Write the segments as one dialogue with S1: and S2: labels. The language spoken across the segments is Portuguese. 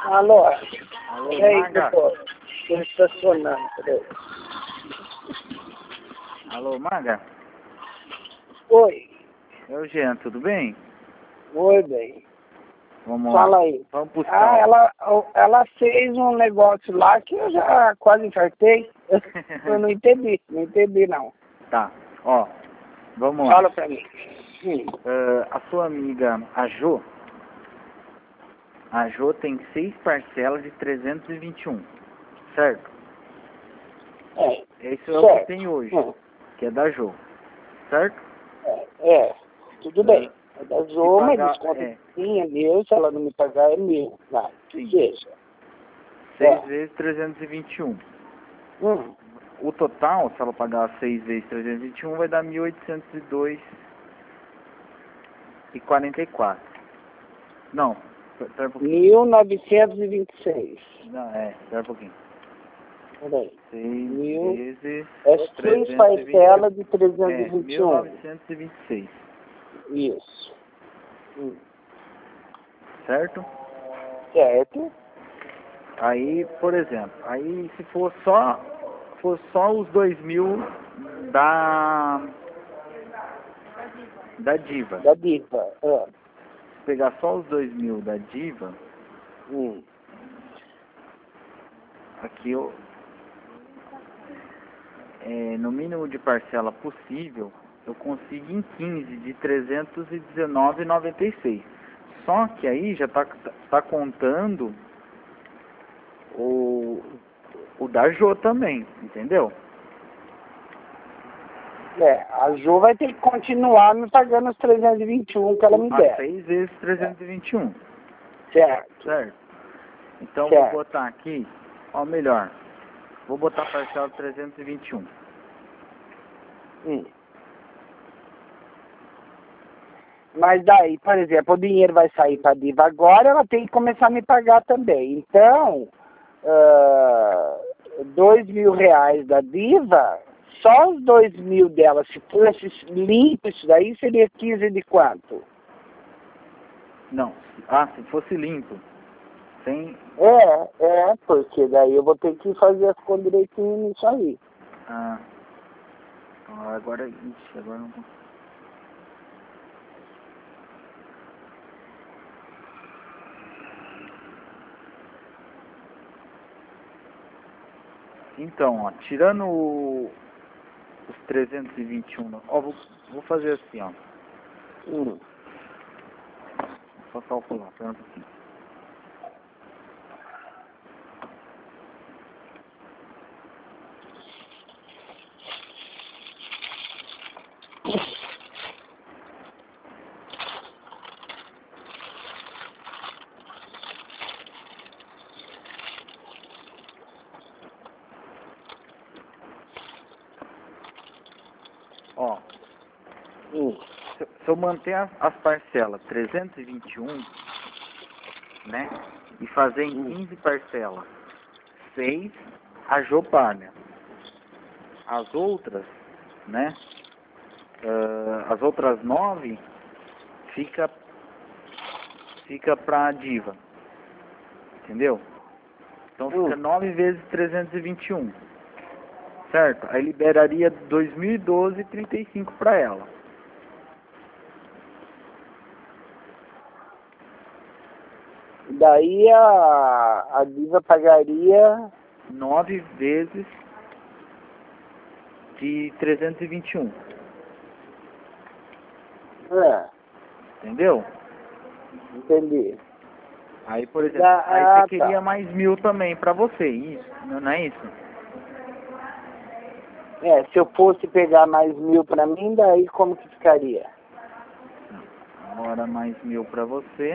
S1: Alô?
S2: Alô,
S1: E aí,
S2: Maga?
S1: doutor? Estou estacionando, peraí.
S2: Alô, Maga?
S1: Oi.
S2: É o Jean, tudo bem?
S1: Oi, bem.
S2: Vamos
S1: Fala
S2: lá.
S1: aí.
S2: Vamos buscar.
S1: Ela fez um negócio lá que eu já quase infartei. Eu não entendi não.
S2: Tá, ó. Vamos lá.
S1: Fala pra mim.
S2: A sua amiga, a Jo tem 6 parcelas de 321, certo? Esse é o que
S1: Certo.
S2: tem hoje, que é da Jo, certo?
S1: Tudo bem. É da Zoma,
S2: pagar,
S1: desconto é meu, se ela não me pagar é meu. Vai, que
S2: Sim.
S1: seja.
S2: 6 vezes 321.
S1: Hum.
S2: O total, se ela pagar 6 vezes 321, vai dar 1.802,44. Não, espera um pouquinho.
S1: 1926.
S2: Não, espera um pouquinho.
S1: Peraí.
S2: 6 vezes
S1: É 6 parcelas de 321.
S2: 1926,
S1: Isso.
S2: certo?
S1: Certo.
S2: Aí, por exemplo, aí se for só os 2.000 da Diva.
S1: Da Diva.
S2: Se pegar só os 2.000 da Diva, aqui no mínimo de parcela possível, eu consigo em 15 de 319,96. Só que aí já tá contando o da Jo também, entendeu?
S1: A Jo vai ter que continuar me pagando os 321 que ela me der.
S2: 6 vezes 321.
S1: Certo.
S2: Então vou botar aqui, melhor, vou botar a parcela 321.
S1: Mas daí, por exemplo, o dinheiro vai sair para a Diva agora, ela tem que começar a me pagar também. Então, R$ 2.000 da Diva, só os 2.000 dela, se fosse limpo isso daí, seria 15 de quanto?
S2: Não, se fosse limpo, sem...
S1: Porque daí eu vou ter que fazer as contas direitinho nisso aí.
S2: Agora não consigo. Então, tirando os 321, vou fazer assim, Só calcular, espera um pouquinho. Se eu manter as parcelas 321, né, e fazer em 15 parcelas, 6, a Jo paga. As outras, né, as outras 9 fica pra Diva, entendeu? Então fica 9 vezes 321, certo? Aí liberaria 2.012,35 para ela.
S1: Daí a Diva pagaria
S2: 9 vezes de 321. Entendeu?
S1: Entendi.
S2: Aí, por exemplo, aí você queria mais 1.000 também pra você, isso? Não é isso?
S1: Se eu fosse pegar mais 1.000 pra mim, daí como que ficaria?
S2: Agora mais 1.000 pra você.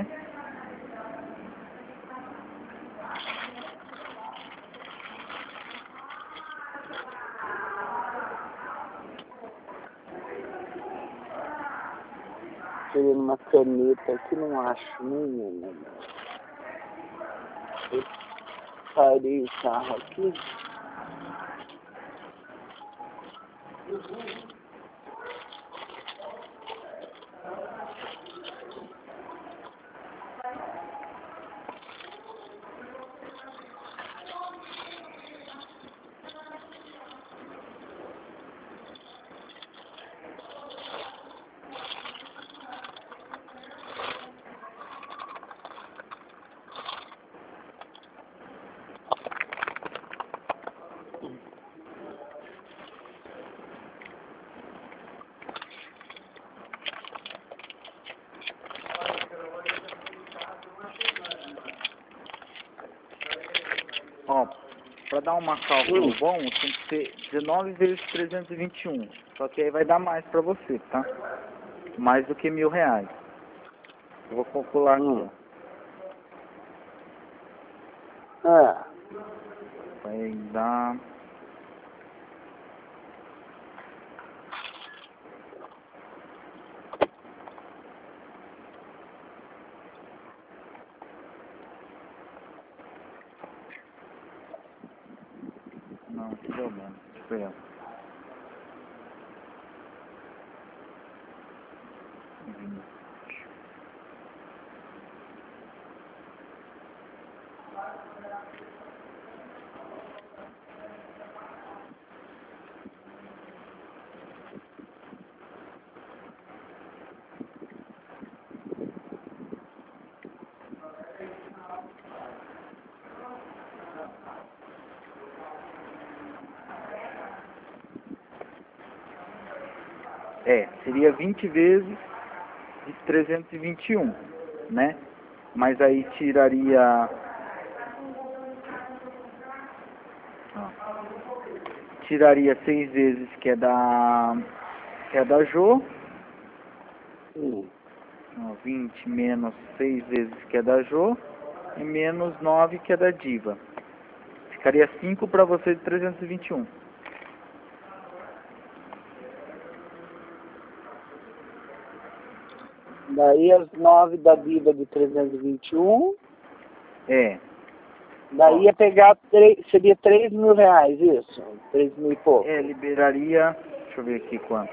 S1: Querendo uma caneta aqui, não acho nenhuma. Eu parei o carro aqui.
S2: Ó, pra dar uma cálculo bom, tem que ser 19 vezes 321. Só que aí vai dar mais pra você, tá? Mais do que R$1.000. Eu vou calcular aqui, ó. Vai dar... Não, aqui deu menos. Espera. Seria 20 vezes de 321, né? Mas aí tiraria... Tiraria 6 vezes que é da Jo. 20 menos 6 vezes que é da Jo. E menos 9 que é da Diva. Ficaria 5 para você de 321.
S1: Daí as 9 da Diva de 321. Daí ia pegar, seria R$3.000, isso? 3.000 e pouco.
S2: Liberaria, deixa eu ver aqui quanto.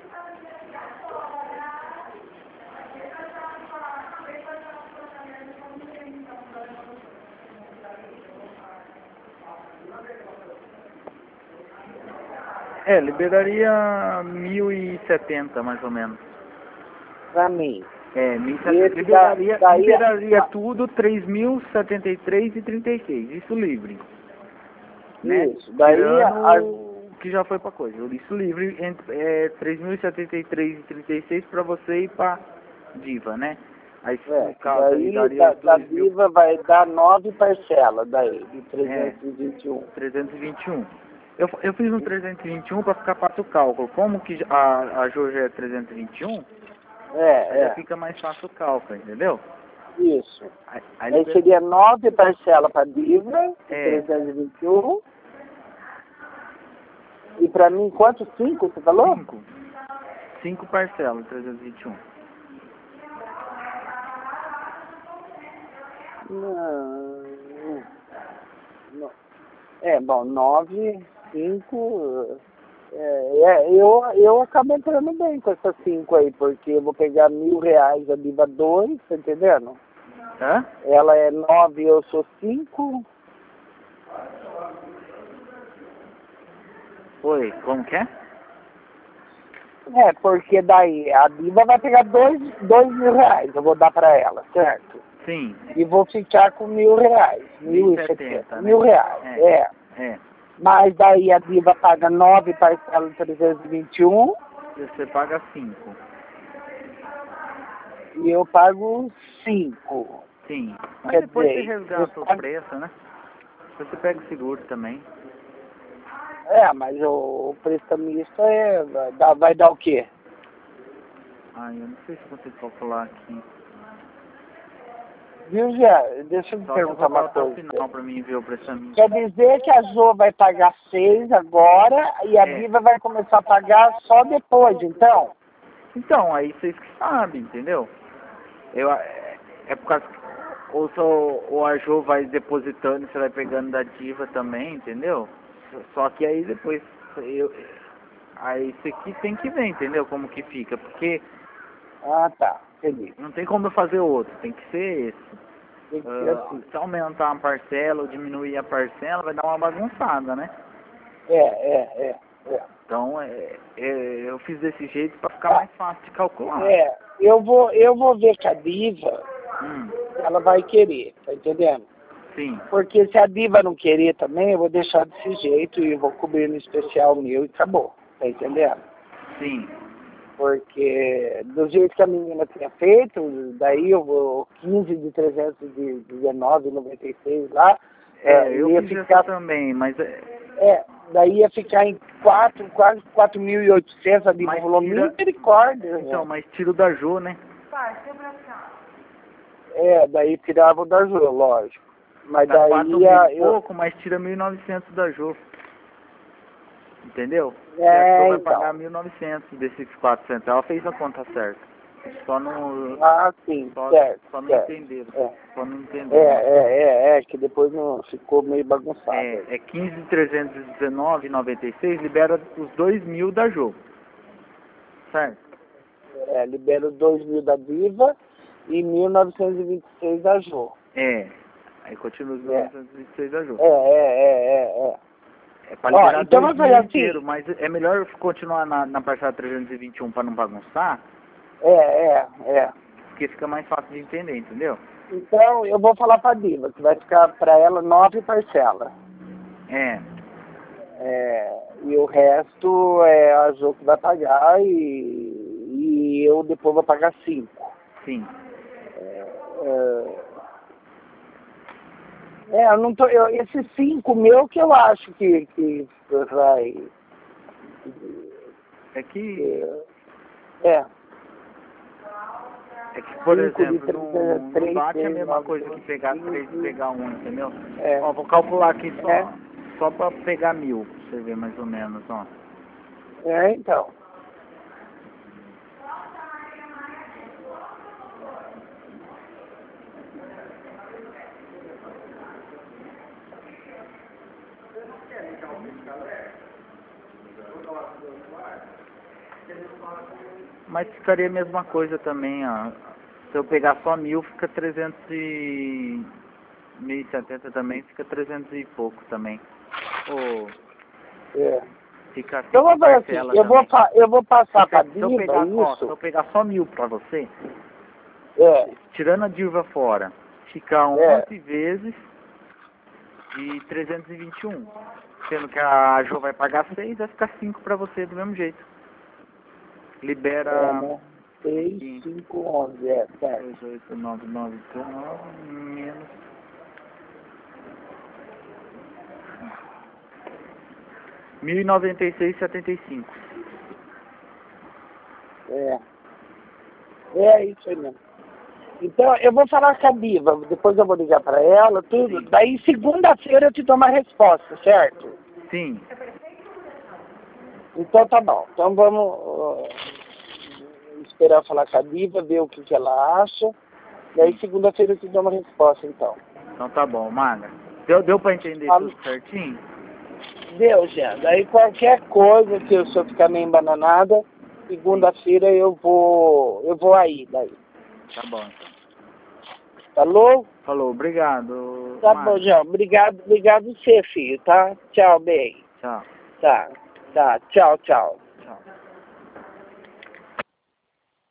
S2: Liberaria 1.070, mais ou menos.
S1: Pra mim.
S2: 1.070. Liberaria tudo 3.073,36. Isso livre. Né?
S1: Isso. Daí
S2: o que já foi pra coisa. Isso livre é 3.073,36 pra você ir pra Diva, né? Aí no caso
S1: daí
S2: daria
S1: da Diva vai dar 9 parcelas daí, de 321.
S2: 321. Eu fiz um 321 para ficar fácil o cálculo. Como que a Jo é 321, aí fica mais fácil o cálculo, entendeu?
S1: Isso. Aí seria 9 parcelas para Diva, 321. E para mim, quanto? 5, você falou?
S2: 5 parcelas, 321.
S1: Não. Bom, 9, 5... eu acabo entrando bem com essas 5 aí, porque eu vou pegar R$1.000 a Diva 2, tá entendendo? Ela é 9 e eu sou 5.
S2: Oi, como que é?
S1: Porque daí a Diva vai pegar R$2.000, eu vou dar pra ela, certo?
S2: Sim.
S1: E vou ficar com R$1.000, 1.070, R$1.000, Mas daí a Diva paga 9 parcelas de 321.
S2: E você paga 5.
S1: E eu pago 5.
S2: Sim. Mas depois você resgata o preço, né? Você pega o seguro também.
S1: Mas o prestamista vai dar o quê?
S2: Eu não sei se eu consigo calcular aqui.
S1: Viu, Zé? Deixa eu me perguntar uma coisa.
S2: Final pra mim ver o prestamista.
S1: Quer dizer que a Jo vai pagar 6 agora e a Diva vai começar a pagar só depois, então?
S2: Então, aí vocês que sabem, entendeu? É por causa que ou a Jo vai depositando e você vai pegando da Diva também, entendeu? Só que aí depois aí isso aqui tem que ver, entendeu? Como que fica, porque
S1: tá, entendi.
S2: Não tem como eu fazer outro, tem que ser esse.
S1: Tem que ser assim.
S2: Se aumentar a parcela ou diminuir a parcela, vai dar uma bagunçada, né? Então, eu fiz desse jeito para ficar mais fácil de calcular.
S1: Eu vou ver que a Diva, ela vai querer, tá entendendo?
S2: Sim.
S1: Porque se a Diva não querer também, eu vou deixar desse jeito e vou cobrir no especial meu e acabou, tá entendendo?
S2: Sim.
S1: Porque do jeito que a menina tinha feito, daí eu vou 15 de 319,96 lá,
S2: Eu
S1: ia
S2: fiz
S1: ficar,
S2: essa também, mas...
S1: daí ia ficar em quase 4.800 a Diva falou, misericórdia.
S2: Então, mas tira o da Jo, né?
S1: Daí tirava o da Jo, lógico. Mas
S2: Dá
S1: daí
S2: 4 mil e pouco, mas tira 1.900 da Jo. Entendeu? E a Jo vai pagar 1.900 desses 400. Ela fez a conta certa. Só não...
S1: sim,
S2: certo. Só não
S1: certo.
S2: entenderam. Só não entenderam.
S1: Que depois não ficou meio bagunçado.
S2: É 15.319,96, libera os 2.000 da Jo. Certo?
S1: Libera os 2.000 da Diva e 1.926 da Jo.
S2: Aí continua os 1.926 da Jo.
S1: É pra liberar então 2.000 inteiro,
S2: mas é melhor continuar na parcela 321 para não bagunçar? Porque fica mais fácil de entender, entendeu?
S1: Então, eu vou falar pra Diva, que vai ficar pra ela 9 parcelas. E o resto é a Jo que vai pagar e eu depois vou pagar 5.
S2: Sim.
S1: Eu não tô... esses 5 meu que eu acho que vai...
S2: É que, por exemplo, não bate a mesma coisa que pegar 3 e pegar 1, entendeu? Ó, vou calcular aqui só pra pegar 1.000, pra você ver mais ou menos, ó.
S1: Então.
S2: Mas ficaria a mesma coisa também, ó. Se eu pegar só 1.000, fica 300 e... 1.070 também, fica 300 e pouco também. Fica assim,
S1: então vou fazer assim, eu vou passar pra Diva
S2: se eu pegar só 1.000 pra você, tirando a Diva fora, fica 11 vezes de 321. Sendo que a Jo vai pagar 6, vai ficar 5 pra você do mesmo jeito. Libera...
S1: 6, 5, 11, certo.
S2: 2, 8, 9, 9, 19, menos... R$1.096,75.
S1: Isso aí mesmo. Então, eu vou falar com a Diva, depois eu vou ligar pra ela, tudo. Sim. Daí, segunda-feira eu te dou uma resposta, certo?
S2: Sim.
S1: Então, tá bom. Então, vamos esperar falar com a Diva, ver o que ela acha. E aí, segunda-feira eu te dou uma resposta, então.
S2: Então, tá bom, Maga. Deu pra entender tudo certinho?
S1: Deu, Jean. Daí, qualquer coisa que eu só ficar meio embananada, segunda-feira eu vou aí, daí.
S2: Tá bom, então.
S1: Falou?
S2: Falou, obrigado.
S1: Tá bom, João. Obrigado você, filho, tá? Tchau, bem.
S2: Tchau.
S1: Tá. Tchau.
S2: Tchau.